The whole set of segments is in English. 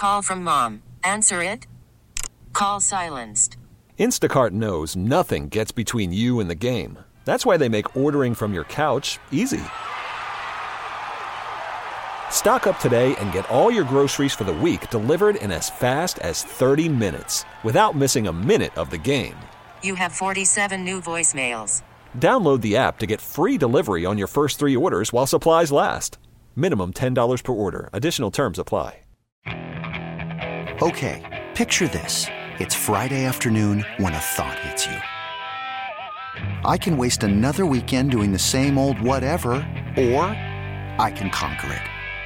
Call from mom. Answer it. Call silenced. Instacart knows nothing gets between you and the game. That's why they make ordering from your couch easy. Stock up today and get all your groceries for the week delivered in as fast as 30 minutes without missing a minute of the game. You have 47 new voicemails. Download the app to get free delivery on your first 3 orders while supplies last. Minimum $10 per order. Additional terms apply. Okay, picture this. It's Friday afternoon when a thought hits you. I can waste another weekend doing the same old whatever, or I can conquer it.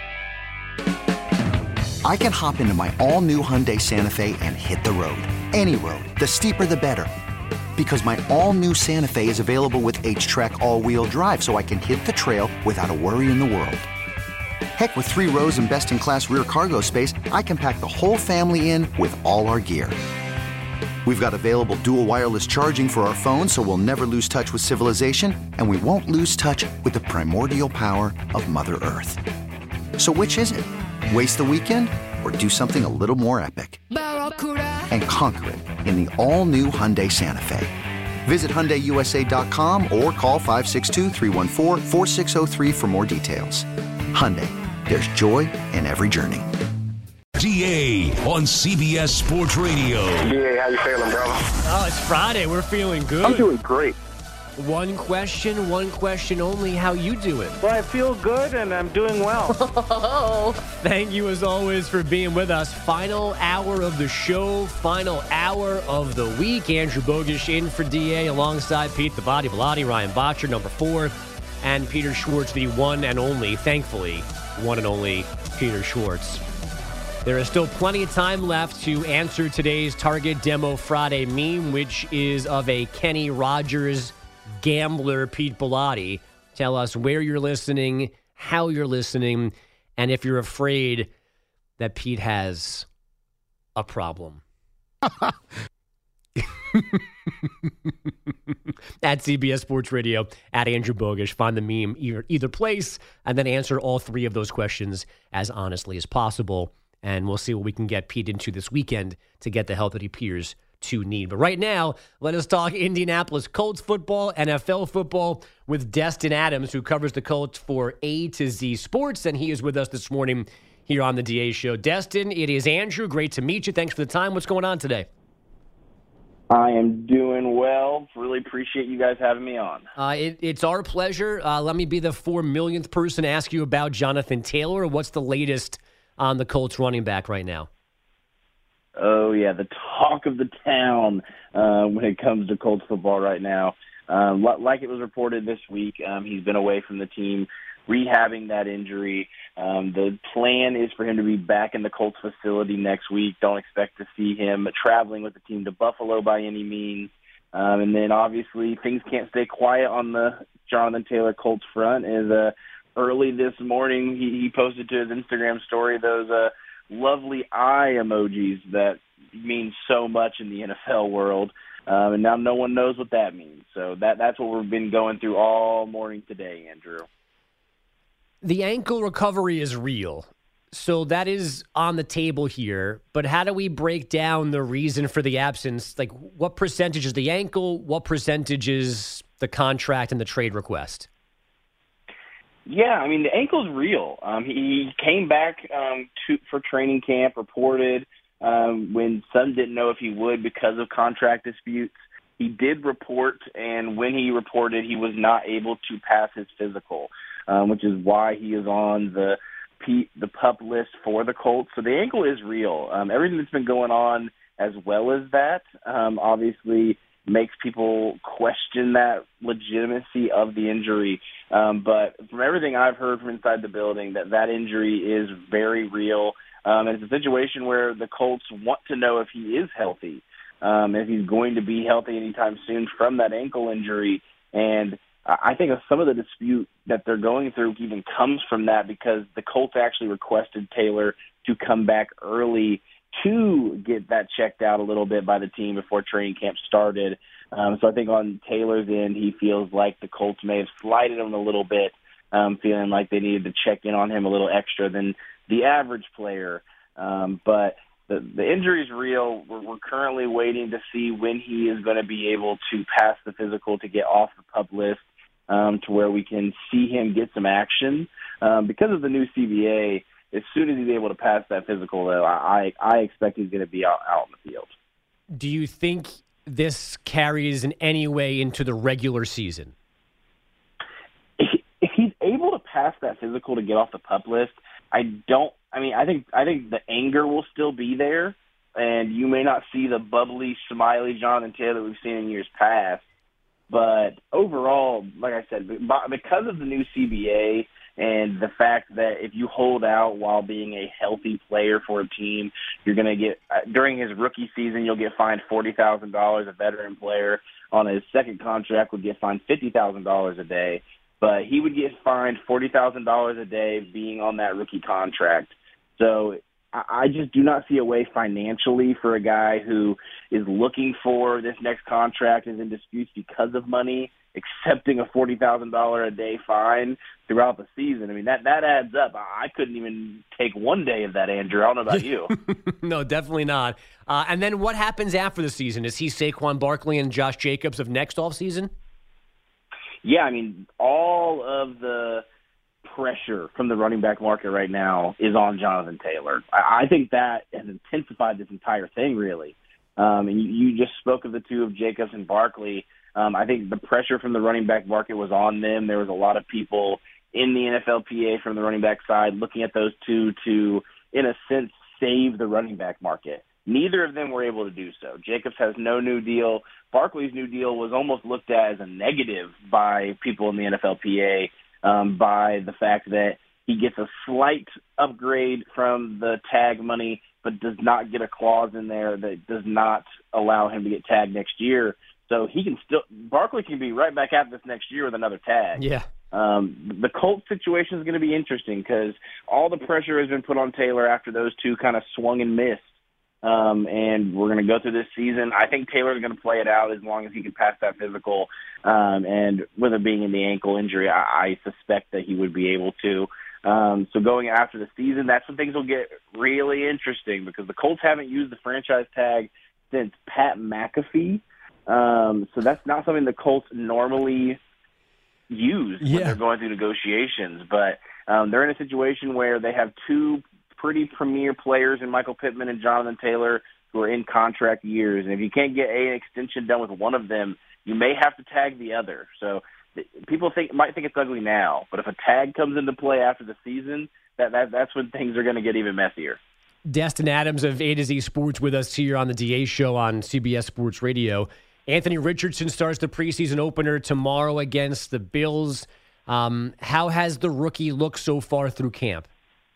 I can hop into my all-new Hyundai Santa Fe and hit the road. Any road. The steeper the better. Because my all-new Santa Fe is available with H-Track all-wheel drive, so I can hit the trail without a worry in the world. Heck, with 3 rows and best-in-class rear cargo space, I can pack the whole family in with all our gear. We've got available dual wireless charging for our phones, so we'll never lose touch with civilization, and we won't lose touch with the primordial power of Mother Earth. So which is it? Waste the weekend or do something a little more epic? And conquer it in the all-new Hyundai Santa Fe. Visit HyundaiUSA.com or call 562-314-4603 for more details. Hyundai, there's joy in every journey. DA on CBS Sports Radio. DA, how you feeling, brother? Oh, it's Friday. We're feeling good. I'm doing great. One question only. How you doing? Well, I feel good and I'm doing well. Thank you as always for being with us. Final hour of the show, final hour of the week. Andrew Bogusch in for DA alongside Pete the Body Bellotti, Ryan Botcher, number 4, and Peter Schwartz, the one and only, thankfully, one and only Peter Schwartz. There is still plenty of time left to answer today's Target Demo Friday meme, which is of a Kenny Rogers gambler, Pete Bellotti. Tell us where you're listening, how you're listening, and if you're afraid that Pete has a problem. At CBS Sports Radio, at Andrew Bogusch. Find the meme either place and then answer all 3 of those questions as honestly as possible. And we'll see what we can get Pete into this weekend to get the help that he appears to need. But right now, let us talk Indianapolis Colts football, NFL football with Destin Adams, who covers the Colts for A to Z Sports, and he is with us this morning here on the DA Show. Destin, it is Andrew. Great to meet you. Thanks for the time. What's going on today? I am doing well. Really appreciate you guys having me on. It's our pleasure. Let me be the 4 millionth person to ask you about Jonathan Taylor. What's the latest on the Colts running back right now? Oh, yeah, the talk of the town when it comes to Colts football right now. Like it was reported this week, he's been away from the team, rehabbing that injury. The plan is for him to be back in the Colts facility next week. Don't expect to see him traveling with the team to Buffalo by any means. And then, obviously, things can't stay quiet on the Jonathan Taylor Colts front. As early this morning, he posted to his Instagram story those lovely eye emojis that mean so much in the NFL world. And now no one knows what that means. So that's what we've been going through all morning today, Andrew. The ankle recovery is real. So that is on the table here. But how do we break down the reason for the absence? Like, what percentage is the ankle? What percentage is the contract and the trade request? Yeah, I mean, the ankle's real. He came back for training camp, reported when some didn't know if he would because of contract disputes. He did report, and when he reported, he was not able to pass his physical, which is why he is on the PUP list for the Colts. So the ankle is real. Everything that's been going on as well as that obviously makes people question that legitimacy of the injury. But from everything I've heard from inside the building, that injury is very real. And it's a situation where the Colts want to know if he is healthy, if he's going to be healthy anytime soon from that ankle injury. And I think some of the dispute that they're going through even comes from that, because the Colts actually requested Taylor to come back early to get that checked out a little bit by the team before training camp started. So I think on Taylor's end, he feels like the Colts may have slighted him a little bit, feeling like they needed to check in on him a little extra than the average player But the injury is real. We're currently waiting to see when he is going to be able to pass the physical to get off the PUP list, to where we can see him get some action. Because of the new CBA, as soon as he's able to pass that physical, though, I expect he's going to be out in the field. Do you think this carries in any way into the regular season? If he's able to pass that physical to get off the PUP list, I think the anger will still be there, and you may not see the bubbly, smiley Jonathan Taylor we've seen in years past. But overall, like I said, because of the new CBA and the fact that if you hold out while being a healthy player for a team, you're going to get, during his rookie season, you'll get fined $40,000. A veteran player on his second contract would get fined $50,000 a day. But he would get fined $40,000 a day being on that rookie contract. So I just do not see a way financially for a guy who is looking for this next contract, is in disputes because of money, accepting a $40,000 a day fine throughout the season. I mean, that adds up. I couldn't even take one day of that, Andrew. I don't know about you. No, definitely not. And then what happens after the season? Is he Saquon Barkley and Josh Jacobs of next offseason? Yeah, I mean, all of the pressure from the running back market right now is on Jonathan Taylor. I think that has intensified this entire thing, really. And you just spoke of the two of Jacobs and Barkley. I think the pressure from the running back market was on them. There was a lot of people in the NFLPA from the running back side looking at those two to, in a sense, save the running back market. Neither of them were able to do so. Jacobs has no new deal. Barkley's new deal was almost looked at as a negative by people in the NFLPA, by the fact that he gets a slight upgrade from the tag money, but does not get a clause in there that does not allow him to get tagged next year. So Barkley can be right back at this next year with another tag. Yeah. The Colts situation is going to be interesting because all the pressure has been put on Taylor after those two kind of swung and missed. And we're going to go through this season. I think Taylor's going to play it out as long as he can pass that physical. And with it being in the ankle injury, I suspect that he would be able to. So going after the season, that's when things will get really interesting because the Colts haven't used the franchise tag since Pat McAfee. So that's not something the Colts normally use when they're going through negotiations. But they're in a situation where they have two pretty premier players in Michael Pittman and Jonathan Taylor who are in contract years. And if you can't get an extension done with one of them, you may have to tag the other. So people might think it's ugly now, but if a tag comes into play after the season, that's when things are going to get even messier. Destin Adams of A to Z Sports with us here on the DA Show on CBS Sports Radio. Anthony Richardson starts the preseason opener tomorrow against the Bills. How has the rookie looked so far through camp?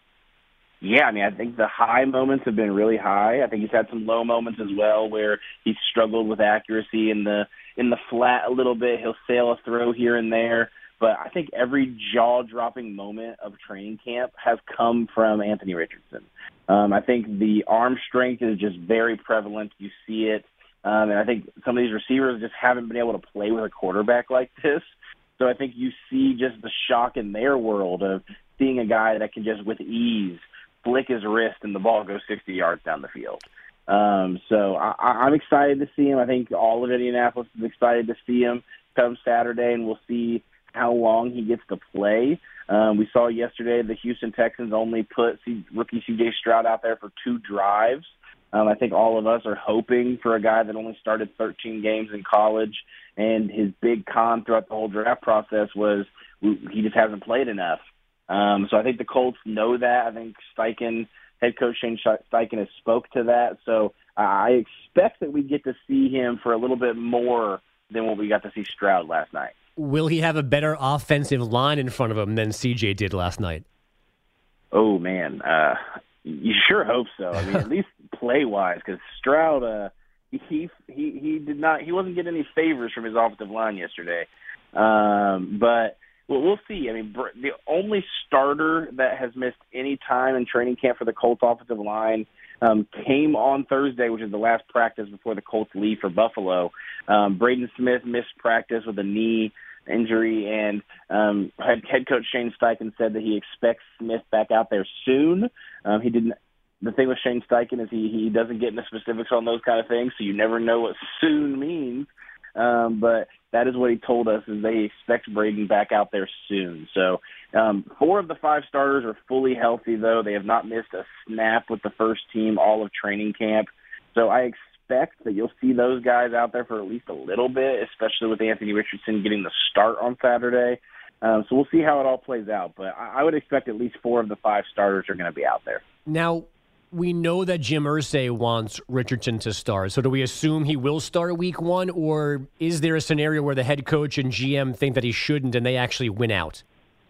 Yeah, I mean, I think the high moments have been really high. I think he's had some low moments as well where he's struggled with accuracy in the flat a little bit. He'll sail a throw here and there. But I think every jaw-dropping moment of training camp has come from Anthony Richardson. I think the arm strength is just very prevalent. You see it. And I think some of these receivers just haven't been able to play with a quarterback like this. So I think you see just the shock in their world of seeing a guy that can just with ease flick his wrist and the ball goes 60 yards down the field. So I'm excited to see him. I think all of Indianapolis is excited to see him come Saturday, and we'll see how long he gets to play. We saw yesterday the Houston Texans only put rookie C.J. Stroud out there for 2 drives. I think all of us are hoping for a guy that only started 13 games in college, and his big con throughout the whole draft process was he just hasn't played enough. So I think the Colts know that. I think head coach Shane Steichen has spoke to that. So I expect that we get to see him for a little bit more than what we got to see Stroud last night. Will he have a better offensive line in front of him than CJ did last night? Oh, man. You sure hope so. I mean, at least play-wise, because Stroud, he wasn't getting any favors from his offensive line yesterday. But we'll see. I mean, the only starter that has missed any time in training camp for the Colts offensive line came on Thursday, which is the last practice before the Colts leave for Buffalo. Braden Smith missed practice with a knee injury, and head coach Shane Steichen said that he expects Smith back out there soon. He didn't the thing with Shane Steichen is he doesn't get into specifics on those kind of things, so you never know what soon means. But that is what he told us, is they expect Braden back out there soon. So 4 of the 5 starters are fully healthy, though. They have not missed a snap with the first team all of training camp. So I expect that you'll see those guys out there for at least a little bit, especially with Anthony Richardson getting the start on Saturday. So we'll see how it all plays out. But I would expect at least 4 of the 5 starters are going to be out there. Now, we know that Jim Irsay wants Richardson to start. So do we assume he will start week 1, or is there a scenario where the head coach and GM think that he shouldn't and they actually win out?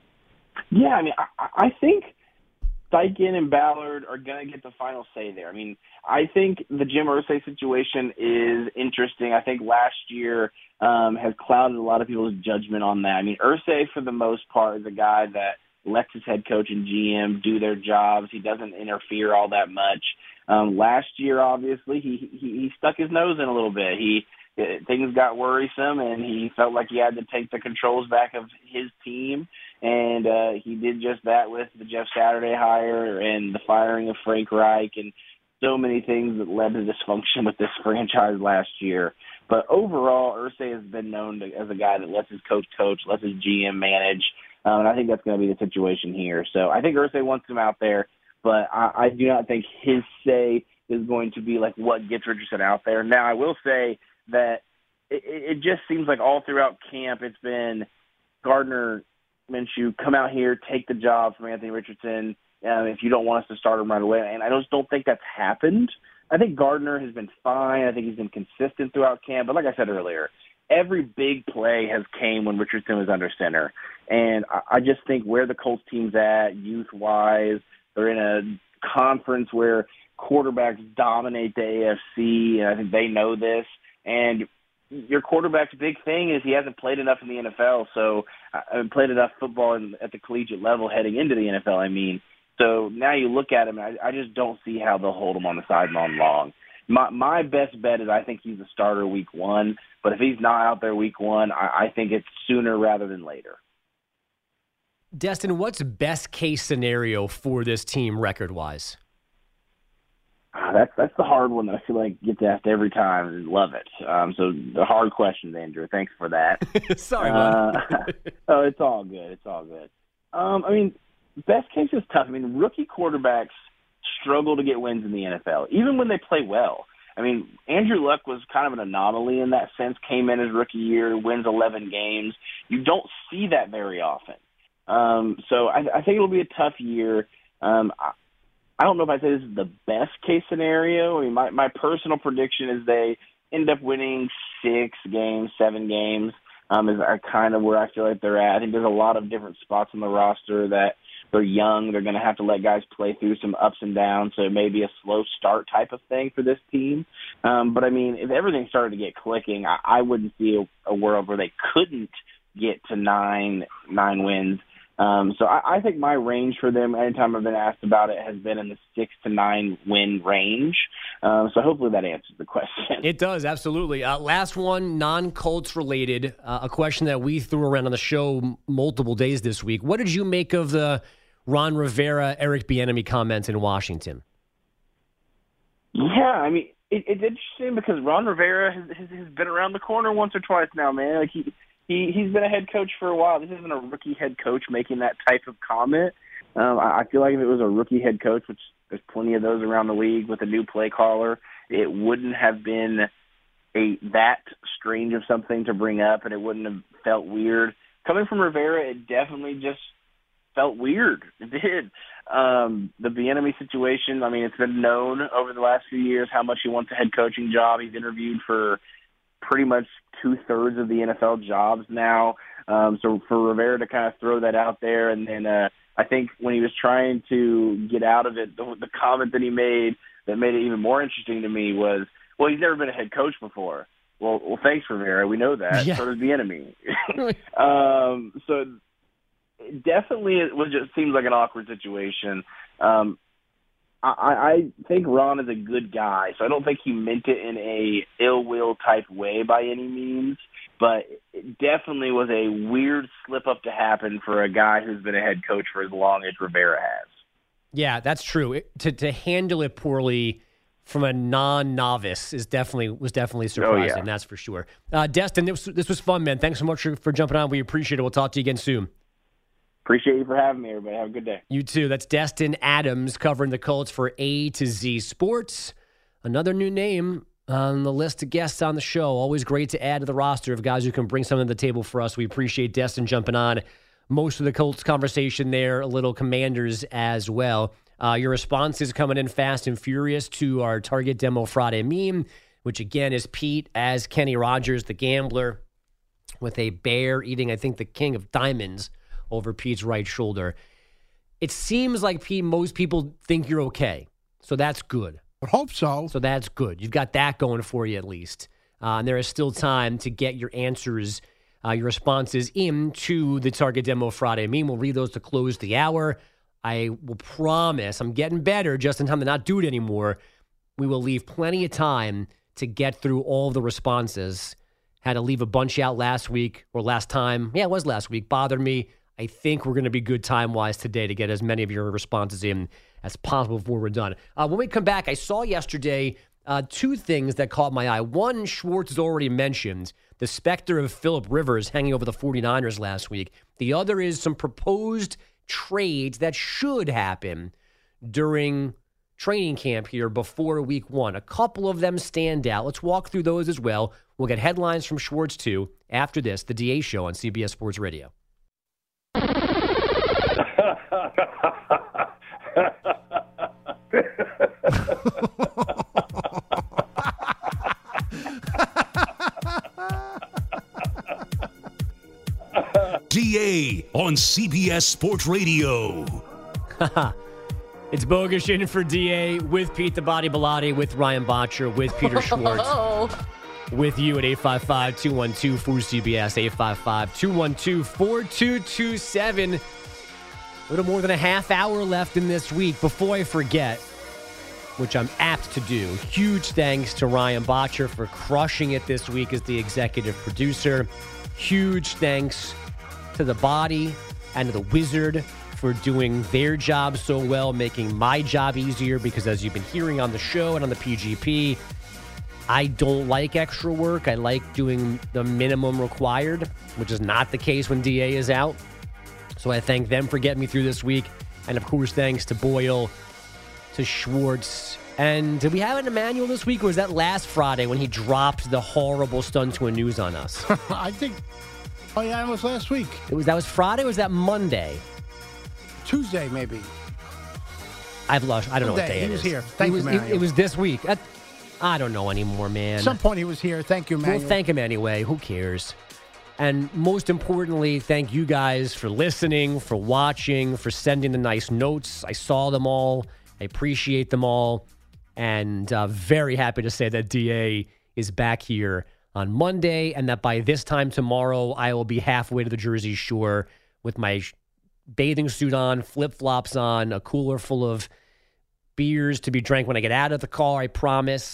Yeah, I mean, I think Steichen and Ballard are going to get the final say there. I mean, I think the Jim Irsay situation is interesting. I think last year has clouded a lot of people's judgment on that. I mean, Irsay, for the most part, is a guy that lets his head coach and GM do their jobs. He doesn't interfere all that much. Last year, obviously, he stuck his nose in a little bit. Things got worrisome, and he felt like he had to take the controls back of his team, and he did just that with the Jeff Saturday hire and the firing of Frank Reich and so many things that led to dysfunction with this franchise last year. But overall, Irsay has been known as a guy that lets his coach, lets his GM manage, and I think that's going to be the situation here. So I think Irsay wants him out there, but I do not think his say is going to be like what gets Richardson out there. Now, I will say that it just seems like all throughout camp it's been Gardner Minshew, come out here, take the job from Anthony Richardson if you don't want us to start him right away. And I just don't think that's happened. I think Gardner has been fine. I think he's been consistent throughout camp. But like I said earlier, every big play has came when Richardson was under center. And I just think where the Colts team's at, youth-wise, they're in a conference where quarterbacks dominate the AFC, and I think they know this. And your quarterback's big thing is he hasn't played enough in the NFL, so played enough football at the collegiate level heading into the NFL, I mean. So now you look at him, and I just don't see how they'll hold him on the sideline long. My best bet is I think he's a starter week 1, but if he's not out there week 1, I think it's sooner rather than later. Destin, what's best case scenario for this team record-wise? That's the hard one that I feel like gets asked every time, and love it. So the hard questions, Andrew. Thanks for that. Sorry, man. Oh, it's all good. It's all good. I mean, best case is tough. I mean, rookie quarterbacks struggle to get wins in the NFL, even when they play well. I mean, Andrew Luck was kind of an anomaly in that sense, came in his rookie year, wins 11 games. You don't see that very often. So I think it'll be a tough year. I don't know if I say this is the best case scenario. I mean, my personal prediction is they end up winning 6 games, 7 games, is kind of where I feel like they're at. I think there's a lot of different spots on the roster that they're young. They're going to have to let guys play through some ups and downs, so it may be a slow start type of thing for this team. But, I mean, if everything started to get clicking, I wouldn't see a world where they couldn't get to 9 wins. So I think my range for them, anytime I've been asked about it, has been in the 6 to 9 win range. So hopefully that answers the question. It does, absolutely. Last one, non-Colts related, a question that we threw around on the show multiple days this week. What did you make of the Ron Rivera, Eric Bieniemy comments in Washington? Yeah, I mean, it's interesting because Ron Rivera has been around the corner once or twice now, man. Like He's been a head coach for a while. This isn't a rookie head coach making that type of comment. I feel like if it was a rookie head coach, which there's plenty of those around the league with a new play caller, it wouldn't have been that strange of something to bring up, and it wouldn't have felt weird. Coming from Rivera, it definitely just felt weird. It did. The Bieniemy situation, I mean, it's been known over the last few years how much he wants a head coaching job. He's interviewed for pretty much 2/3 of the NFL jobs now. So for Rivera to kind of throw that out there, and then I think when he was trying to get out of it, the comment that he made that made it even more interesting to me was, well, he's never been a head coach before. Well, thanks, Rivera. We know that. Yeah. So does Bieniemy. So definitely it just seems like an awkward situation. I think Ron is a good guy, so I don't think he meant it in a ill-will type way by any means, but it definitely was a weird slip-up to happen for a guy who's been a head coach for as long as Rivera has. Yeah, that's true. To handle it poorly from a non-novice was definitely surprising. Oh, yeah. That's for sure. Destin, this was fun, man. Thanks so much for jumping on. We appreciate it. We'll talk to you again soon. Appreciate you for having me, everybody. Have a good day. You too. That's Destin Adams covering the Colts for A to Z Sports. Another new name on the list of guests on the show. Always great to add to the roster of guys who can bring something to the table for us. We appreciate Destin jumping on. Most of the Colts conversation there, a little Commanders as well. Your response is coming in fast and furious to our Target Demo Friday meme, which again is Pete as Kenny Rogers, the gambler, with a bear eating, I think, the king of diamonds over Pete's right shoulder. It seems like, Pete, most people think you're okay, so that's good. I hope so. So that's good. You've got that going for you at least. And there is still time to get your answers, your responses into the Target Demo Friday meme. We'll read those to close the hour. I will promise, I'm getting better just in time to not do it anymore. We will leave plenty of time to get through all of the responses. Had to leave a bunch out last week or last time. Yeah, it was last week. Bothered me. I think we're going to be good time-wise today to get as many of your responses in as possible before we're done. When we come back, I saw yesterday two things that caught my eye. One, Schwartz has already mentioned, the specter of Phillip Rivers hanging over the 49ers last week. The other is some proposed trades that should happen during training camp here before week one. A couple of them stand out. Let's walk through those as well. We'll get headlines from Schwartz too after this, the DA Show on CBS Sports Radio. DA on CBS Sports Radio. It's Bogusch in for DA with Pete the Body Bilotti, with Ryan Botcher, with Peter Schwartz. With you at 855-212-4CBS, 855-212-4227. A little more than a half hour left in this week. Before I forget, which I'm apt to do, huge thanks to Ryan Botcher for crushing it this week as the executive producer. Huge thanks to the Body and to the Wizard for doing their job so well, making my job easier, because as you've been hearing on the show and on the PGP, I don't like extra work. I like doing the minimum required, which is not the case when DA is out. So I thank them for getting me through this week. And, of course, thanks to Boyle, to Schwartz. And did we have an Emmanuel this week, or was that last Friday when he dropped the horrible Stun Twin news on us? I think, oh, yeah, it was last week. That was Friday, or was that Monday? Tuesday, maybe. I've lost. I don't know what day he it was is. Here. Thank you, Manuel. It was this week. I don't know anymore, man. At some point he was here. Thank you, Manuel. We'll thank him anyway. Who cares? And most importantly, thank you guys for listening, for watching, for sending the nice notes. I saw them all. I appreciate them all. And very happy to say that DA is back here on Monday, and that by this time tomorrow, I will be halfway to the Jersey Shore with my bathing suit on, flip-flops on, a cooler full of beers to be drank when I get out of the car, I promise.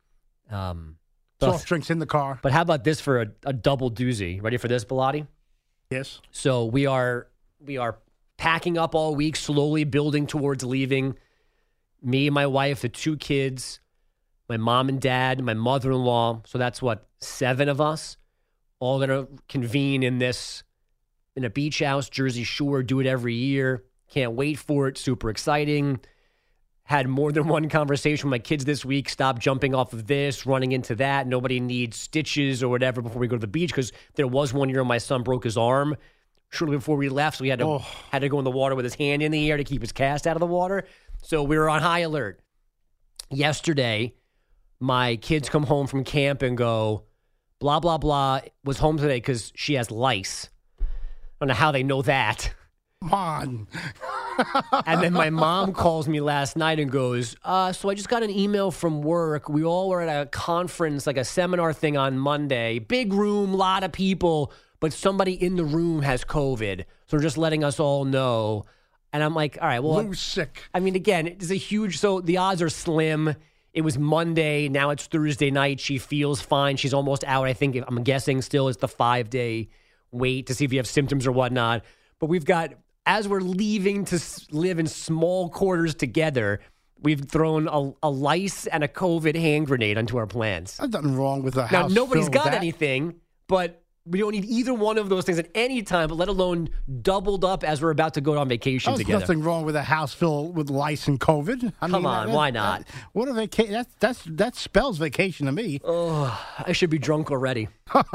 Soft drinks in the car. But how about this for a double doozy? Ready for this, Bilotti? Yes. So we are packing up all week, slowly building towards leaving. Me and my wife, the two kids, my mom and dad, my mother-in-law. So that's 7 of us, all going to convene in a beach house, Jersey Shore, do it every year. Can't wait for it. Super exciting. Had more than one conversation with my kids this week. Stop jumping off of this, running into that. Nobody needs stitches or whatever before we go to the beach, because there was one year my son broke his arm shortly before we left, so he had to go in the water with his hand in the air to keep his cast out of the water. So we were on high alert. Yesterday, my kids come home from camp and go, blah, blah, blah, was home today because she has lice. I don't know how they know that. Come on. And then my mom calls me last night and goes, so I just got an email from work. We all were at a conference, like a seminar thing on Monday. Big room, lot of people, but somebody in the room has COVID. So they're just letting us all know. And I'm like, all right, well. Lou's sick. I mean, again, it's a huge, so the odds are slim. It was Monday. Now it's Thursday night. She feels fine. She's almost out. I think, I'm guessing still it's the 5-day wait to see if you have symptoms or whatnot. But we've got as we're leaving to live in small quarters together, we've thrown a lice and a COVID hand grenade onto our plans. There's nothing wrong with a Now, house. nobody's filled got with that. anything, but we don't need either one of those things at any time, but let alone doubled up as we're about to go on vacation There's together. nothing wrong with a house filled with lice and COVID. Come on, why not? What a vacation! That spells vacation to me. Oh, I should be drunk already.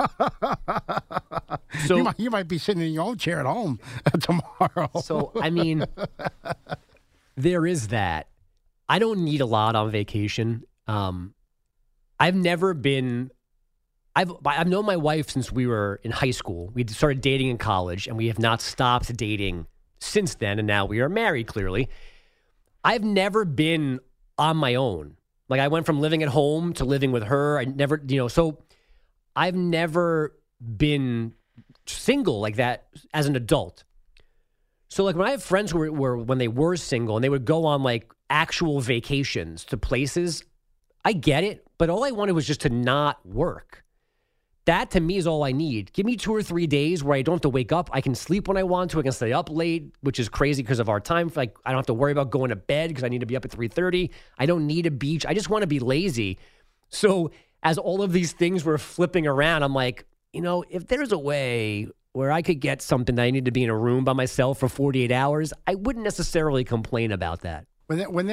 So You might be sitting in your own chair at home tomorrow. So, I mean, there is that. I don't need a lot on vacation. I've never been. I've known my wife since we were in high school. We started dating in college, and we have not stopped dating since then. And now we are married. Clearly, I've never been on my own. Like I went from living at home to living with her. I never, so I've never been single like that as an adult. So like when I have friends who were when they were single and they would go on like actual vacations to places, I get it, but all I wanted was just to not work. That to me is all I need. Give me 2 or 3 days where I don't have to wake up. I can sleep when I want to. I can stay up late, which is crazy because of our time. Like I don't have to worry about going to bed because I need to be up at 3:30. I don't need a beach. I just want to be lazy. So as all of these things were flipping around, I'm like, if there's a way where I could get something that I need to be in a room by myself for 48 hours, I wouldn't necessarily complain about that. When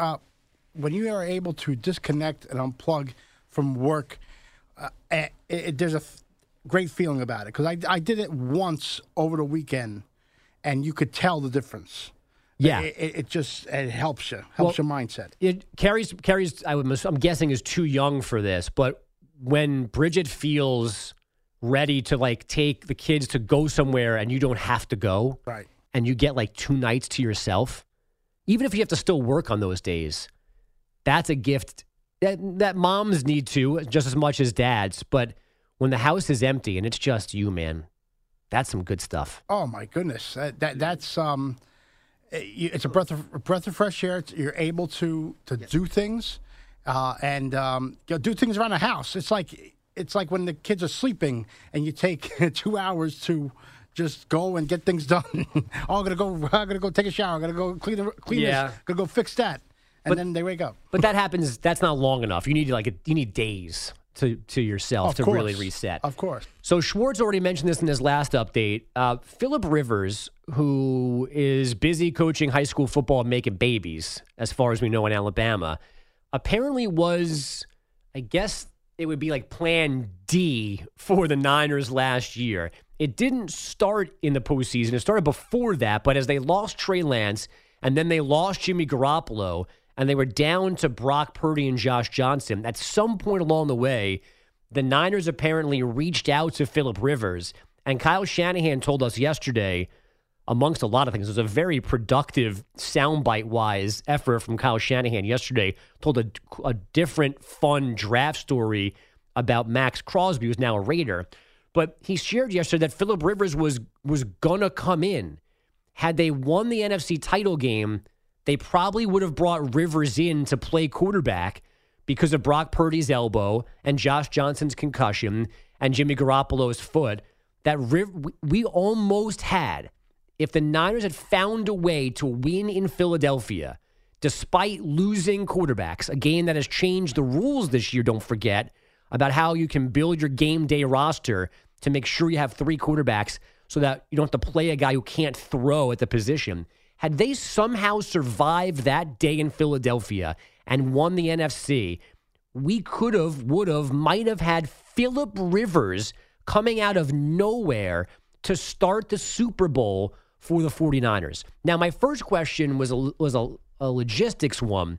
you are able to disconnect and unplug from work, there's a great feeling about it. Because I did it once over the weekend, and you could tell the difference. Yeah. It helps you, helps your mindset. Carrie's I'm guessing, is too young for this, but when Bridget feels ready to like take the kids to go somewhere and you don't have to go, right, and you get like 2 nights to yourself, even if you have to still work on those days, that's a gift that moms need to just as much as dads. But when the house is empty and it's just you, man, that's some good stuff. Oh my goodness, that's it's a breath of fresh air. You're able to do things and do things around the house. It's like when the kids are sleeping and you take 2 hours to just go and get things done. I'm gonna go take a shower. I'm gonna go clean this. Gonna go fix that, and then they wake up. But that happens. That's not long enough. You need days to yourself to really reset. Of course. So Schwartz already mentioned this in his last update. Phillip Rivers, who is busy coaching high school football and making babies, as far as we know in Alabama, apparently was, I guess it would be like plan D for the Niners last year. It didn't start in the postseason. It started before that, but as they lost Trey Lance and then they lost Jimmy Garoppolo and they were down to Brock Purdy and Josh Johnson, at some point along the way, the Niners apparently reached out to Phillip Rivers. And Kyle Shanahan told us yesterday, amongst a lot of things, it was a very productive soundbite-wise effort from Kyle Shanahan yesterday, told a different, fun draft story about Max Crosby, who's now a Raider. But he shared yesterday that Phillip Rivers was going to come in. Had they won the NFC title game, they probably would have brought Rivers in to play quarterback because of Brock Purdy's elbow and Josh Johnson's concussion and Jimmy Garoppolo's foot. That we almost had, if the Niners had found a way to win in Philadelphia, despite losing quarterbacks, a game that has changed the rules this year, don't forget, about how you can build your game day roster to make sure you have 3 quarterbacks so that you don't have to play a guy who can't throw at the position. Had they somehow survived that day in Philadelphia and won the NFC, we might have had Phillip Rivers coming out of nowhere to start the Super Bowl for the 49ers. Now, my first question was a logistics one.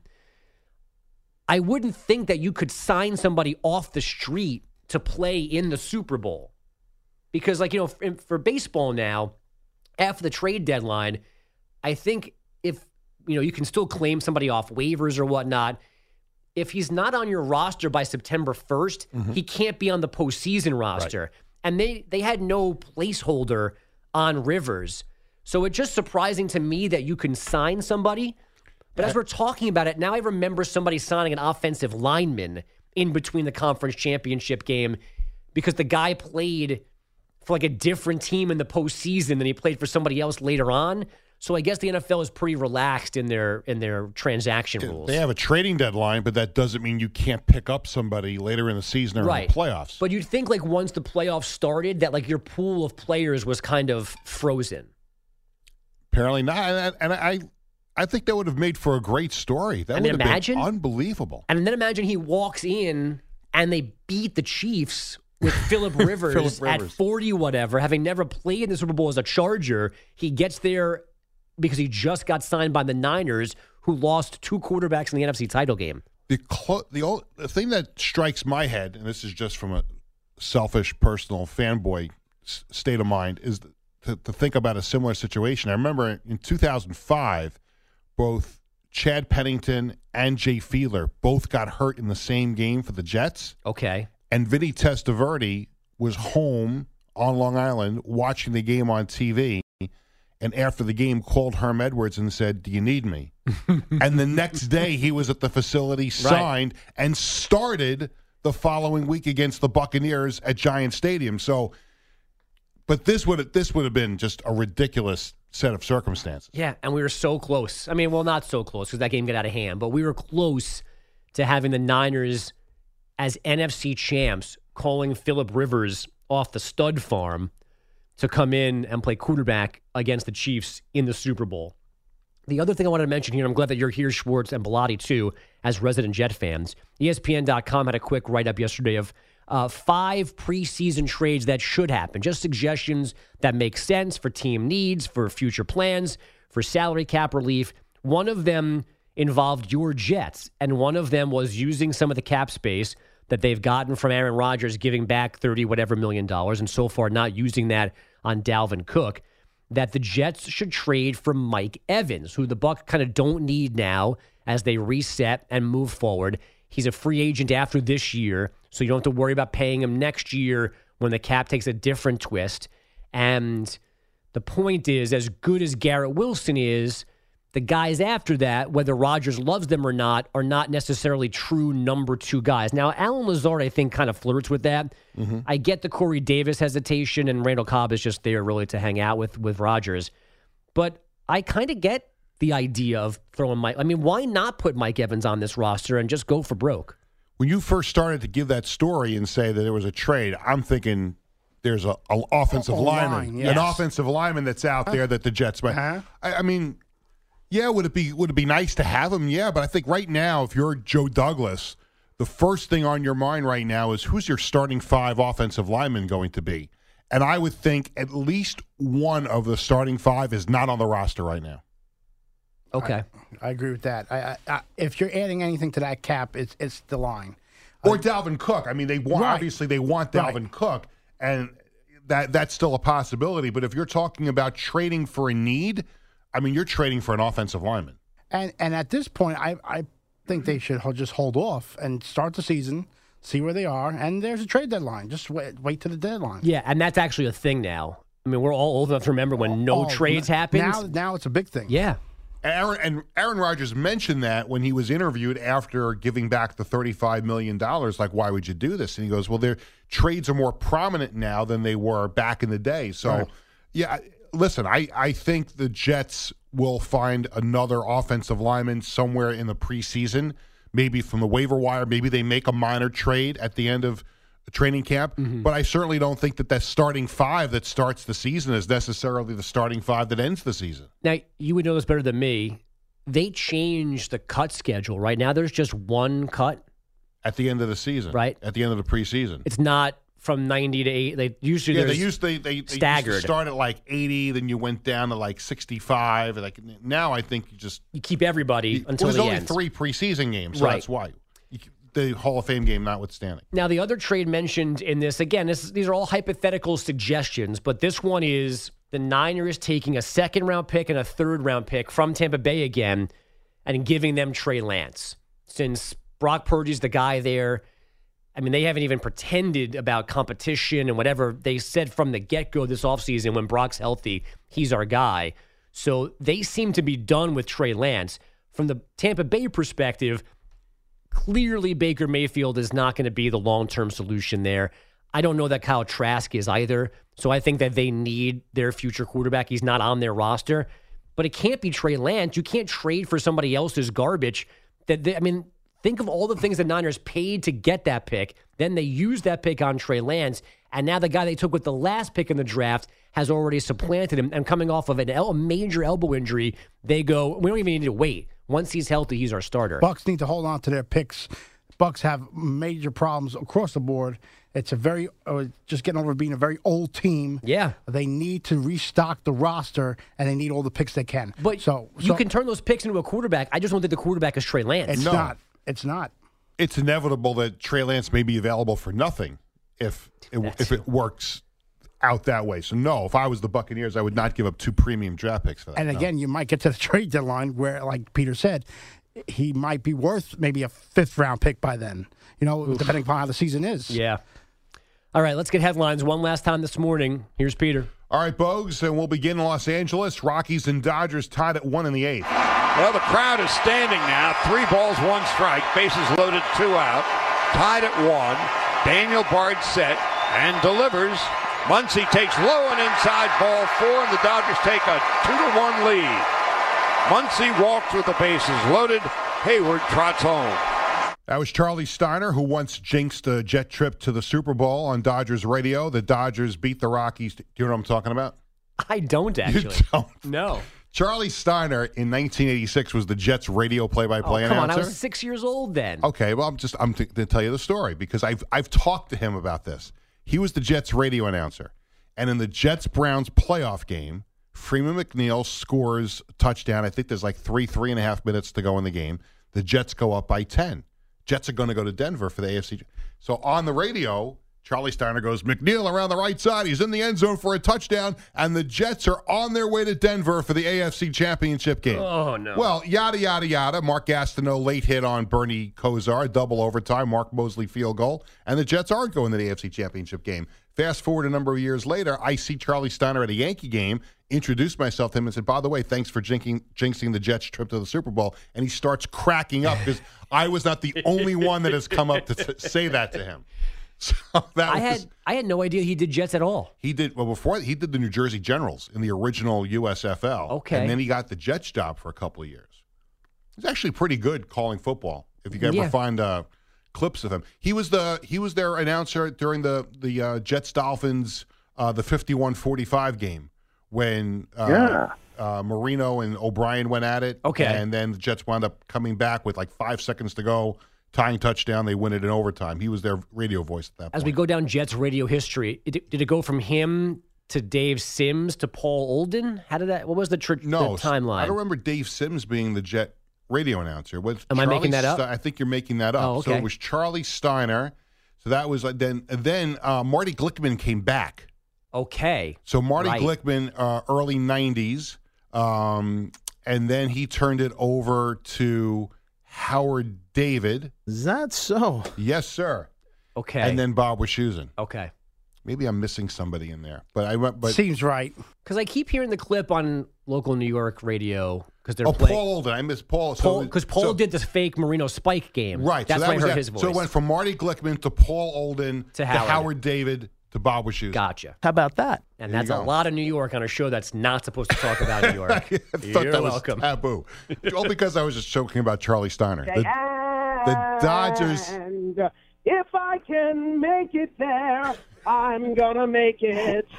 I wouldn't think that you could sign somebody off the street to play in the Super Bowl. Because, for baseball now, after the trade deadline, I think if, you can still claim somebody off waivers or whatnot. If he's not on your roster by September 1st, he can't be on the postseason roster. Right. And they had no placeholder on Rivers. So it's just surprising to me that you can sign somebody. But as we're talking about it, now I remember somebody signing an offensive lineman in between the conference championship game because the guy played for like a different team in the postseason than he played for somebody else later on. So I guess the NFL is pretty relaxed in their transaction rules. They have a trading deadline, but that doesn't mean you can't pick up somebody later in the season or in the playoffs. But you'd think like once the playoffs started that like your pool of players was kind of frozen. Apparently not. And I think that would have made for a great story. That would have been unbelievable. And then imagine he walks in and they beat the Chiefs with Phillip Rivers, at 40 whatever, having never played in the Super Bowl as a Charger. He gets there because he just got signed by the Niners, who lost 2 quarterbacks in the NFC title game. The thing that strikes my head, and this is just from a selfish, personal fanboy state of mind, is to think about a similar situation. I remember in 2005, both Chad Pennington and Jay Fiedler both got hurt in the same game for the Jets. Okay. And Vinny Testaverde was home on Long Island watching the game on TV. And after the game, called Herm Edwards and said, "Do you need me?" And the next day, he was at the facility, signed, and started the following week against the Buccaneers at Giant Stadium. So, but this would have been just a ridiculous set of circumstances. Yeah, and we were so close. I mean, well, not so close because that game got out of hand, but we were close to having the Niners as NFC champs, calling Phillip Rivers off the stud farm to come in and play quarterback against the Chiefs in the Super Bowl. The other thing I wanted to mention here, I'm glad that you're here, Schwartz and Bellotti too, as resident Jet fans. ESPN.com had a quick write-up yesterday of 5 preseason trades that should happen, just suggestions that make sense for team needs, for future plans, for salary cap relief. One of them involved your Jets, and one of them was using some of the cap space that they've gotten from Aaron Rodgers, giving back $30 million, and so far not using that on Dalvin Cook, that the Jets should trade for Mike Evans, who the Bucs kind of don't need now as they reset and move forward. He's a free agent after this year, so you don't have to worry about paying him next year when the cap takes a different twist. And the point is, as good as Garrett Wilson is, the guys after that, whether Rodgers loves them or not, are not necessarily true number 2 guys. Now, Alan Lazard, I think, kind of flirts with that. Mm-hmm. I get the Corey Davis hesitation, and Randall Cobb is just there really to hang out with Rodgers. But I kind of get the idea of throwing Mike. I mean, why not put Mike Evans on this roster and just go for broke? When you first started to give that story and say that there was a trade, I'm thinking there's an offensive lineman, an offensive lineman that's out there that the Jets might. Uh-huh. I mean, yeah, would it be nice to have him? Yeah, but I think right now, if you're Joe Douglas, the first thing on your mind right now is who's your starting 5 offensive linemen going to be? And I would think at least one of the starting 5 is not on the roster right now. Okay, I agree with that. I, if you're adding anything to that cap, it's the line. Or Dalvin Cook. I mean, they want obviously they want Dalvin Cook, and that's still a possibility. But if you're talking about trading for a need, I mean, you're trading for an offensive lineman. And at this point, I think they should just hold off and start the season, see where they are, and there's a trade deadline. Just wait to the deadline. Yeah, and that's actually a thing now. I mean, we're all old enough to remember when trades happened. Now it's a big thing. Yeah. Aaron Rodgers mentioned that when he was interviewed after giving back the $35 million. Like, why would you do this? And he goes, well, their trades are more prominent now than they were back in the day. So, yeah, listen, I think the Jets will find another offensive lineman somewhere in the preseason, maybe from the waiver wire. Maybe they make a minor trade at the end of training camp. Mm-hmm. But I certainly don't think that starting 5 that starts the season is necessarily the starting 5 that ends the season. Now, you would know this better than me. They changed the cut schedule. Right now, there's just one cut. At the end of the season. Right. At the end of the preseason. It's not from 90 to 8. They usually they used to start at like 80, then you went down to like 65. Like now, I think you keep everybody until the end. There's only 3 preseason games, so that's why. The Hall of Fame game notwithstanding. Now, the other trade mentioned in this, again, these are all hypothetical suggestions, but this one is the Niners taking a 2nd-round pick and a 3rd-round pick from Tampa Bay again and giving them Trey Lance. Since Brock Purdy's the guy there, I mean, they haven't even pretended about competition and whatever. They said from the get-go this offseason, when Brock's healthy, he's our guy. So they seem to be done with Trey Lance. From the Tampa Bay perspective, clearly Baker Mayfield is not going to be the long-term solution there. I don't know that Kyle Trask is either. So I think that they need their future quarterback. He's not on their roster. But it can't be Trey Lance. You can't trade for somebody else's garbage. Think of all the things the Niners paid to get that pick. Then they used that pick on Trey Lance. And now the guy they took with the last pick in the draft has already supplanted him. And coming off of a major elbow injury, they go, we don't even need to wait. Once he's healthy, he's our starter. Bucs need to hold on to their picks. Bucs have major problems across the board. It's a very just getting over being a very old team. Yeah, they need to restock the roster, and they need all the picks they can. But you can turn those picks into a quarterback. I just don't think the quarterback is Trey Lance. It's not. It's not. It's inevitable that Trey Lance may be available for nothing if it works out that way. So no, if I was the Buccaneers, I would not give up 2 premium draft picks for that. And again, you might get to the trade deadline where, like Peter said, he might be worth maybe a 5th round pick by then. Depending upon how the season is. Yeah. All right, let's get headlines one last time this morning. Here's Peter. All right, Bogues, and we'll begin in Los Angeles. Rockies and Dodgers tied at 1 in the 8th. Well, the crowd is standing now. 3 balls, 1 strike. Bases loaded, 2 out. Tied at 1. Daniel Bard set and delivers. Muncy takes low and inside, ball 4, and the Dodgers take a 2-1 lead. Muncy walks with the bases loaded. Hayward trots home. That was Charlie Steiner, who once jinxed a jet trip to the Super Bowl on Dodgers radio. The Dodgers beat the Rockies. Do you know what I'm talking about? I don't, actually. You don't? No. Charlie Steiner in 1986 was the Jets radio play-by-play announcer. Come on, I was 6 years old then. Okay, well, I'm going to tell you the story because I've talked to him about this. He was the Jets radio announcer. And in the Jets-Browns playoff game, Freeman McNeil scores a touchdown. I think there's like 3.5 minutes to go in the game. The Jets go up by 10. Jets are going to go to Denver for the AFC. So on the radio, Charlie Steiner goes, McNeil around the right side. He's in the end zone for a touchdown, and the Jets are on their way to Denver for the AFC Championship game. Oh, no. Well, yada, yada, yada. Mark Gastineau late hit on Bernie Kosar, double overtime, Mark Mosley field goal, and the Jets aren't going to the AFC Championship game. Fast forward a number of years later, I see Charlie Steiner at a Yankee game, introduced myself to him and said, by the way, thanks for jinxing the Jets trip to the Super Bowl. And he starts cracking up because I was not the only one that has come up to say that to him. So I had no idea he did Jets at all. He did, well, before he did the New Jersey Generals in the original USFL. Okay. And then he got the Jets job for a couple of years. He's actually pretty good calling football. If you can ever find clips of him. He was their announcer during the Jets Dolphins the 51-45 game when Marino and O'Brien went at it. Okay. And then the Jets wound up coming back with like 5 seconds to go, tying touchdown. They win it in overtime. He was their radio voice at that point. As we go down Jets radio history, did it go from him to Dave Sims to Paul Olden? What was the timeline? I don't remember Dave Sims being the Jet radio announcer. Am I making that up? I think you're making that up. Oh, okay. So it was Charlie Steiner. So that was then Marty Glickman came back. Okay. So Marty Glickman, early 90s, and then he turned it over to Howard David. Is that so? Yes, sir. Okay. And then Bob Wischusen. Okay. Maybe I'm missing somebody in there, but seems right. Because I keep hearing the clip on local New York radio because they're playing. Paul Olden. I miss Paul. Because Paul did the fake Marino Spike game. Right. That's so why I heard his voice. So it went from Marty Glickman to Paul Olden to Howard David to Bob Wischusen. Gotcha. How about that? And that's a lot of New York on a show that's not supposed to talk about New York. I thought You're that welcome. was taboo. All because I was just joking about Charlie Steiner. The Dodgers. And if I can make it there, I'm gonna make it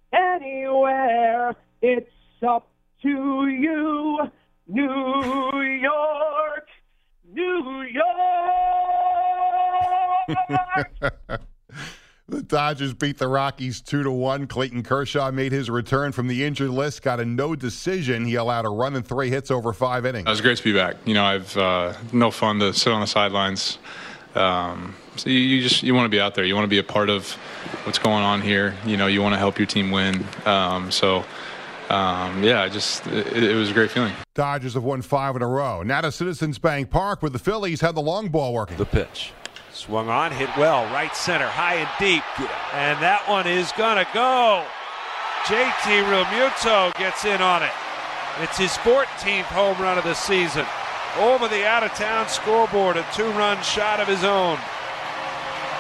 anywhere. It's up to you, New York, New York. The Dodgers beat the Rockies 2-1. Clayton Kershaw made his return from the injured list, got a no decision. He allowed a run and 3 hits over 5 innings. It was great to be back. I've no fun to sit on the sidelines. So you want to be out there. You want to be a part of what's going on here. You want to help your team win. It was a great feeling. Dodgers have won 5 in a row. Now to Citizens Bank Park where the Phillies had the long ball working. The pitch. Swung on, hit well, right center, high and deep. And that one is going to go. JT Realmuto gets in on it. It's his 14th home run of the season. Over the out-of-town scoreboard, a 2-run shot of his own.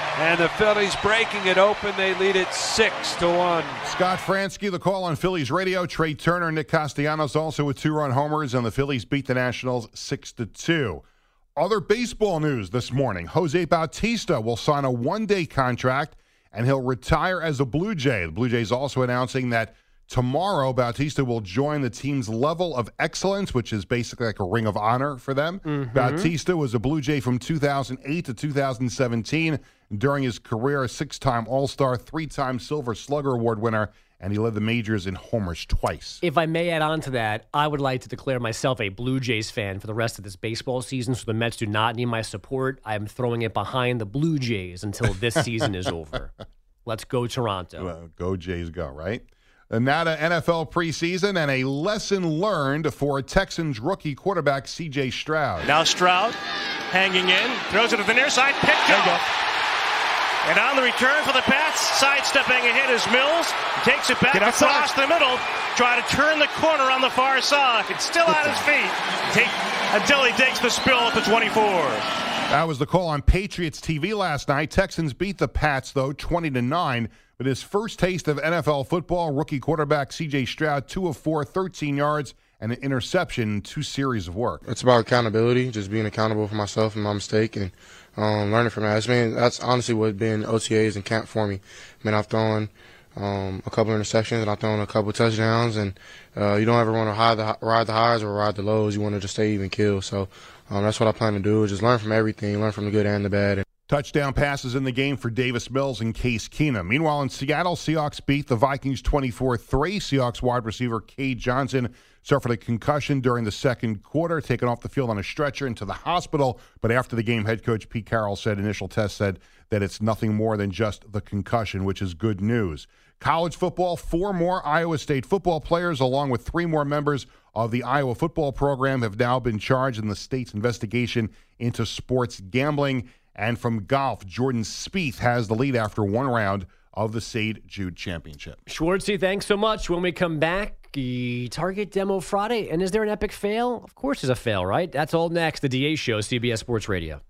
And the Phillies breaking it open. They lead it 6-1. Scott Fransky, the call on Phillies radio. Trey Turner, Nick Castellanos also with 2-run homers, and the Phillies beat the Nationals 6-2. Other baseball news this morning. Jose Bautista will sign a one-day contract, and he'll retire as a Blue Jay. The Blue Jays also announcing that tomorrow Bautista will join the team's level of excellence, which is basically like a ring of honor for them. Mm-hmm. Bautista was a Blue Jay from 2008 to 2017. During his career, a 6-time All-Star, 3-time Silver Slugger Award winner, and he led the majors in homers twice. If I may add on to that, I would like to declare myself a Blue Jays fan for the rest of this baseball season, so the Mets do not need my support. I am throwing it behind the Blue Jays until this season is over. Let's go Toronto. Well, go Jays go, right? And now to NFL preseason and a lesson learned for Texans rookie quarterback C.J. Stroud. Now Stroud hanging in, throws it to the near side, picked off. And on the return for the Pats, sidestepping ahead is Mills. Takes it back across the middle. Try to turn the corner on the far side. It's still on his feet. Until he takes the spill at the 24. That was the call on Patriots TV last night. Texans beat the Pats, though, 20-9. But his first taste of NFL football, rookie quarterback C.J. Stroud, 2 of 4, 13 yards, and an interception in 2 series of work. It's about accountability, just being accountable for myself and my mistake, and learning from that. That's honestly what been OTAs and camp for me. I've thrown a couple interceptions and I've thrown a couple touchdowns, and you don't ever want to ride the highs or ride the lows. You want to just stay even keel. So that's what I plan to do, is just learn from everything, learn from the good and the bad. Touchdown passes in the game for Davis Mills and Case Keenum. Meanwhile, in Seattle, Seahawks beat the Vikings 24-3. Seahawks wide receiver Cade Johnson suffered a concussion during the second quarter, taken off the field on a stretcher into the hospital. But after the game, head coach Pete Carroll said initial tests said that it's nothing more than just the concussion, which is good news. College football, 4 more Iowa State football players, along with 3 more members of the Iowa football program, have now been charged in the state's investigation into sports gambling. And from golf, Jordan Spieth has the lead after 1 round of the St. Jude Championship. Schwartzy, thanks so much. When we come back, the Target Demo Friday. And is there an epic fail? Of course there's a fail, right? That's all next. The DA Show, CBS Sports Radio.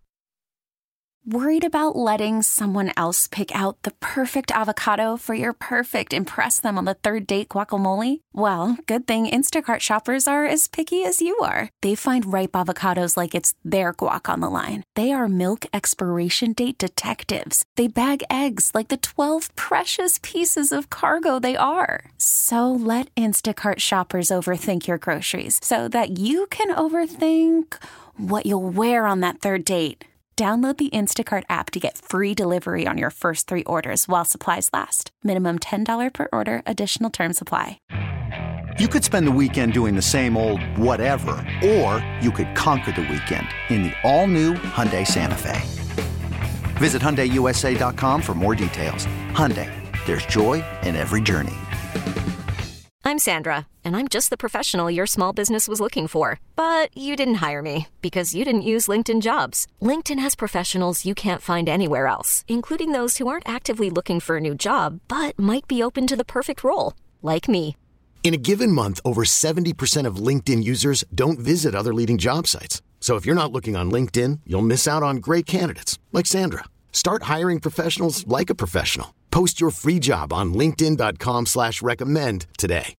Worried about letting someone else pick out the perfect avocado for your perfect impress them on the third date guacamole? Well, good thing Instacart shoppers are as picky as you are. They find ripe avocados like it's their guac on the line. They are milk expiration date detectives. They bag eggs like the 12 precious pieces of cargo they are. So let Instacart shoppers overthink your groceries so that you can overthink what you'll wear on that third date. Download the Instacart app to get free delivery on your first 3 orders while supplies last. Minimum $10 per order. Additional terms apply. You could spend the weekend doing the same old whatever, or you could conquer the weekend in the all-new Hyundai Santa Fe. Visit HyundaiUSA.com for more details. Hyundai, there's joy in every journey. I'm Sandra, and I'm just the professional your small business was looking for. But you didn't hire me because you didn't use LinkedIn Jobs. LinkedIn has professionals you can't find anywhere else, including those who aren't actively looking for a new job, but might be open to the perfect role, like me. In a given month, over 70% of LinkedIn users don't visit other leading job sites. So if you're not looking on LinkedIn, you'll miss out on great candidates, like Sandra. Start hiring professionals like a professional. Post your free job on linkedin.com/recommend today.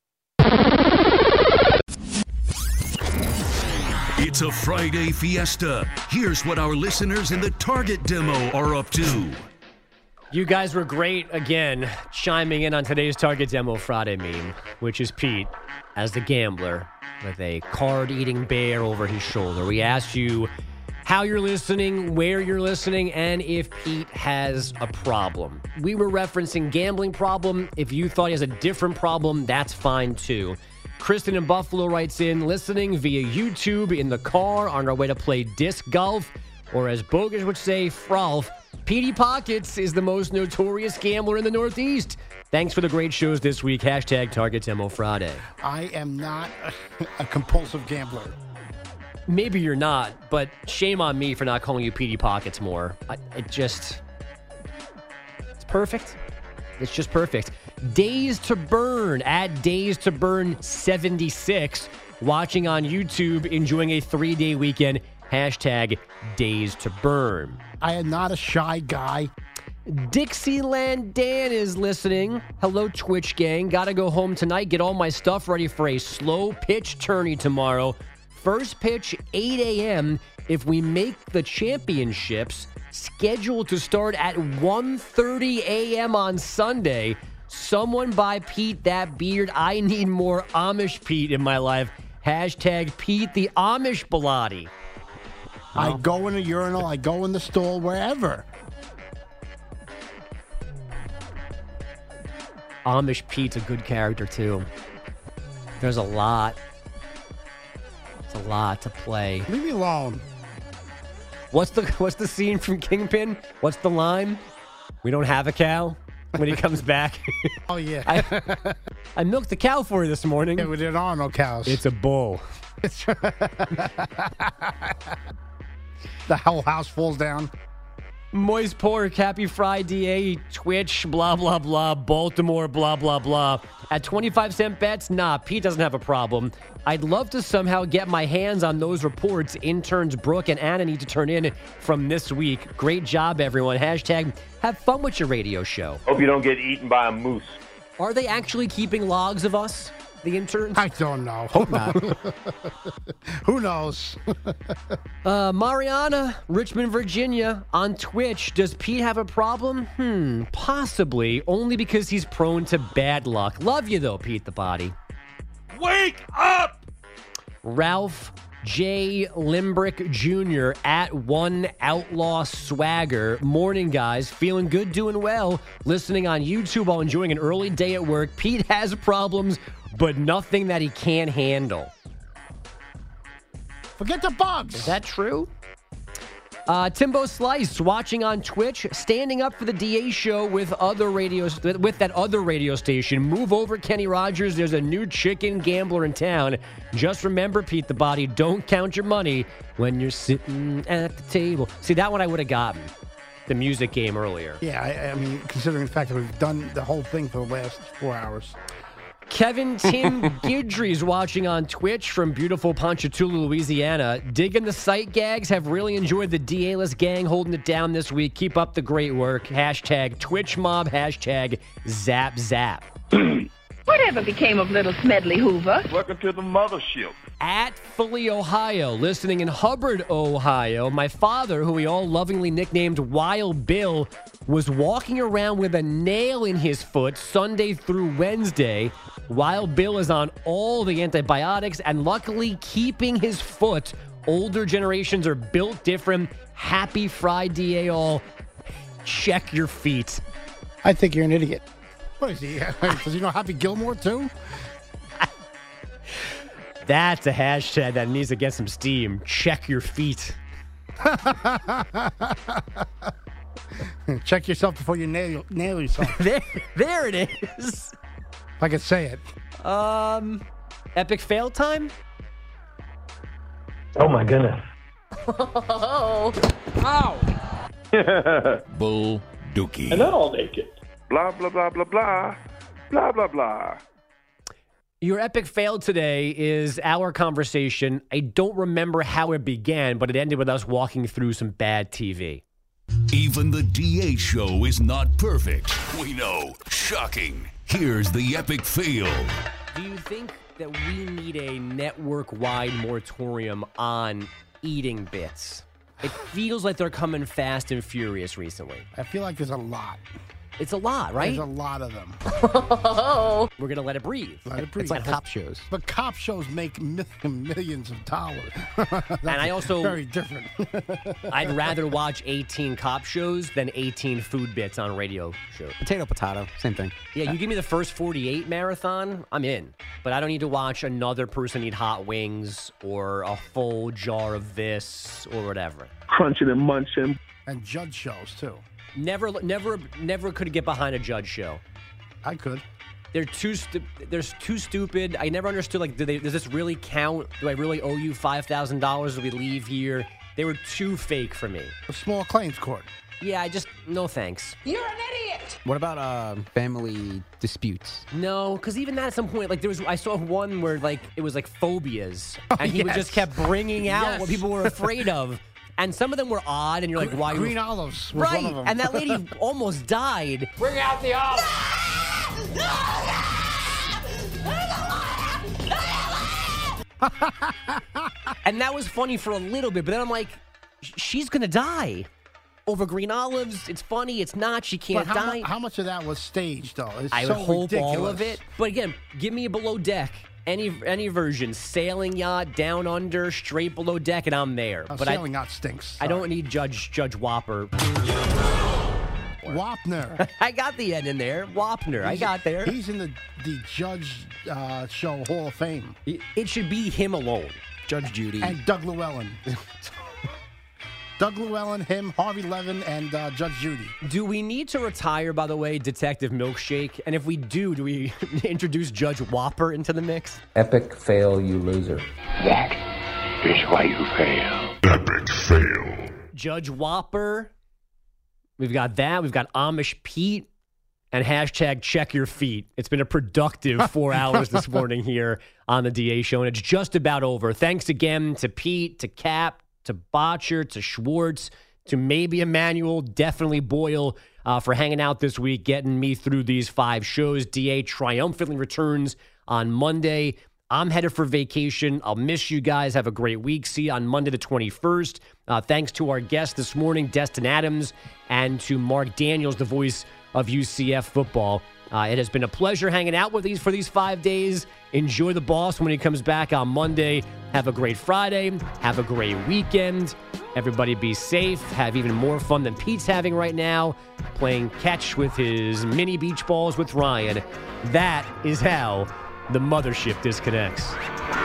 It's a Friday fiesta. Here's what our listeners in the Target Demo are up to. You guys were great again, chiming in on today's Target Demo Friday meme, which is Pete as the gambler with a card-eating bear over his shoulder. We asked you how you're listening, where you're listening, and if Pete has a problem. We were referencing gambling problem. If you thought he has a different problem, that's fine too. Kristen in Buffalo writes in, listening via YouTube in the car on our way to play disc golf, or as Bogus would say, frolf. Petey Pockets is the most notorious gambler in the Northeast. Thanks for the great shows this week. Hashtag Target Demo Friday. I am not a compulsive gambler. Maybe you're not, but shame on me for not calling you Petey Pockets more. It's perfect. It's just perfect. Days to Burn at Days to Burn 76. Watching on YouTube, enjoying a 3-day weekend. Hashtag Days to Burn. I am not a shy guy. Dixieland Dan is listening. Hello, Twitch gang. Gotta go home tonight. Get all my stuff ready for a slow pitch tourney tomorrow. First pitch, 8 a.m. If we make the championships, scheduled to start at 1:30 a.m. on Sunday. Someone buy Pete that beard. I need more Amish Pete in my life. Hashtag Pete the Amish Bilotti. I go in the urinal. I go in the stall, wherever. Amish Pete's a good character, too. There's a lot. It's a lot to play. Leave me alone. What's the scene from Kingpin? What's the line? We don't have a cow when he comes back. Oh, yeah. I milked the cow for you this morning. Yeah, there are no cows. It's a bull. The whole house falls down. Moist Pork, happy Friday, Twitch, blah, blah, blah, Baltimore, blah, blah, blah. At 25-cent bets, nah, Pete doesn't have a problem. I'd love to somehow get my hands on those reports interns Brooke and Anna need to turn in from this week. Great job, everyone. Hashtag have fun with your radio show. Hope you don't get eaten by a moose. Are they actually keeping logs of us, the interns? I don't know. Hope not. Who knows? Mariana, Richmond, Virginia, on Twitch. Does Pete have a problem? Possibly. Only because he's prone to bad luck. Love you, though, Pete the Body. Wake up! Ralph J. Limbrick Jr. at One Outlaw Swagger. Morning, guys. Feeling good, doing well. Listening on YouTube while enjoying an early day at work. Pete has problems, but nothing that he can't handle. Forget the bugs. Is that true? Timbo Slice watching on Twitch, standing up for the DA show with that other radio station. Move over, Kenny Rogers. There's a new chicken gambler in town. Just remember, Pete the Body, don't count your money when you're sitting at the table. See, that one I would have gotten. The music game earlier. Yeah, I mean, considering the fact that we've done the whole thing for the last 4 hours. Kevin Tim Guidry's watching on Twitch from beautiful Ponchatoula, Louisiana. Digging the sight gags. Have really enjoyed the DA-less gang holding it down this week. Keep up the great work. Hashtag Twitch Mob. Hashtag Zap Zap. Whatever became of little Smedley Hoover? Welcome to the mothership. At Philly, Ohio, listening in Hubbard, Ohio, my father, who we all lovingly nicknamed Wild Bill, was walking around with a nail in his foot Sunday through Wednesday. Wild Bill is on all the antibiotics and luckily keeping his foot. Older generations are built different. Happy Friday, all. Check your feet. I think you're an idiot. What is he? Does he know Happy Gilmore, too? That's a hashtag that needs to get some steam. Check your feet. Check yourself before you nail yourself. There it is. If I could say it. Epic fail time? Oh, my goodness. Oh. Bull Dookie. And not all naked. Blah, blah, blah, blah, blah. Blah, blah, blah. Your epic fail today is our conversation. I don't remember how it began, but it ended with us walking through some bad TV. Even the DA show is not perfect. We know. Shocking. Here's the epic fail. Do you think that we need a network-wide moratorium on eating bits? It feels like they're coming fast and furious recently. I feel like there's a lot. It's a lot, right? There's a lot of them. We're going to let it breathe. Let it breathe. It's like cop shows. But cop shows make millions of dollars. And I also... very different. I'd rather watch 18 cop shows than 18 food bits on radio shows. Potato, same thing. Yeah, you give me the first 48 marathon, I'm in. But I don't need to watch another person eat hot wings or a full jar of this or whatever. Crunching and munching. And judge shows, too. Never could get behind a judge show. I could. They're too stupid. I never understood, like, does this really count? Do I really owe you $5,000 if we leave here They were too fake for me. A small claims court. Yeah, no thanks. You're an idiot! What about family disputes? No, because even that at some point, I saw one where it was phobias, and he just kept bringing out what people were afraid of, and some of them were odd, and you're like, why? Green olives was one of them. And that lady almost died. Bring out the olives! And that was funny for a little bit, but then I'm like, she's gonna die. Over green olives, it's funny, it's not, she can't die. How much of that was staged, though? It's I so would hope ridiculous. all of it. But again, give me a below deck. Any version, sailing yacht, down under, straight below deck, and I'm there. Oh, but sailing yacht stinks. I don't need Judge Whopper. Wapner. I got the end in there. Wapner. I got there. He's in the Judge Show Hall of Fame. It should be him alone. Judge Judy. And Doug Llewellyn. Doug Llewellyn, him, Harvey Levin, and Judge Judy. Do we need to retire, by the way, Detective Milkshake? And if we do we introduce Judge Whopper into the mix? Epic fail, you loser. That is why you fail. Epic fail. Judge Whopper. We've got that. We've got Amish Pete. And hashtag check your feet. It's been a productive 4 hours this morning here on the DA Show, and it's just about over. Thanks again to Pete, to Cap, to Botcher, to Schwartz, to maybe Emmanuel, definitely Boyle, for hanging out this week, getting me through these 5 shows. DA triumphantly returns on Monday. I'm headed for vacation. I'll miss you guys. Have a great week. See you on Monday the 21st. Thanks to our guest this morning, Destin Adams, and to Mark Daniels, the voice of UCF football. It has been a pleasure hanging out with for these 5 days. Enjoy the boss when he comes back on Monday. Have a great Friday. Have a great weekend. Everybody be safe. Have even more fun than Pete's having right now, playing catch with his mini beach balls with Ryan. That is how the mothership disconnects.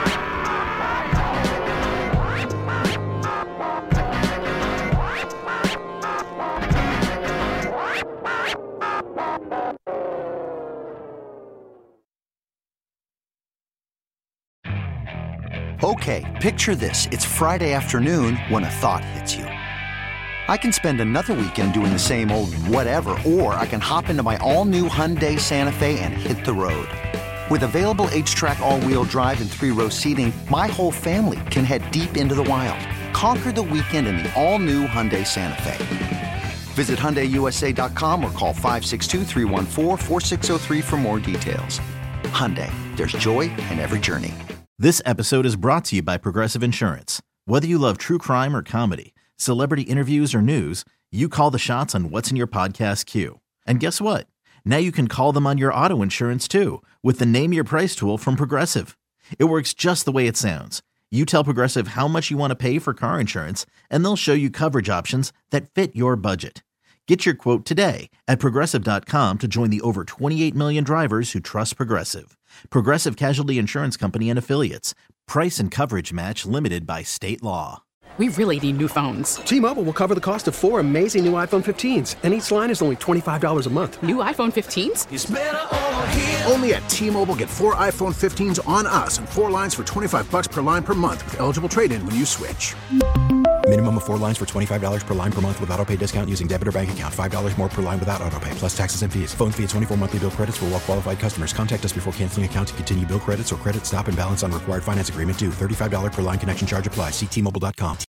Okay, picture this. It's Friday afternoon when a thought hits you. I can spend another weekend doing the same old whatever, or I can hop into my all-new Hyundai Santa Fe and hit the road. With available H-Track all-wheel drive and 3-row seating, my whole family can head deep into the wild. Conquer the weekend in the all-new Hyundai Santa Fe. Visit HyundaiUSA.com or call 562-314-4603 for more details. Hyundai, there's joy in every journey. This episode is brought to you by Progressive Insurance. Whether you love true crime or comedy, celebrity interviews or news, you call the shots on what's in your podcast queue. And guess what? Now you can call them on your auto insurance too with the Name Your Price tool from Progressive. It works just the way it sounds. You tell Progressive how much you want to pay for car insurance, and they'll show you coverage options that fit your budget. Get your quote today at Progressive.com to join the over 28 million drivers who trust Progressive. Progressive Casualty Insurance Company and Affiliates. Price and coverage match limited by state law. We really need new phones. T-Mobile will cover the cost of 4 amazing new iPhone 15s, and each line is only $25 a month. New iPhone 15s? It's better over here. Only at T-Mobile, get 4 iPhone 15s on us and 4 lines for $25 per line per month with eligible trade-in when you switch. Minimum of 4 lines for $25 per line per month with autopay discount using debit or bank account. $5 more per line without autopay, plus taxes and fees. Phone fee at 24 monthly bill credits for well-qualified customers. Contact us before canceling account to continue bill credits or credit stop and balance on required finance agreement due. $35 per line connection charge applies. See T-Mobile.com.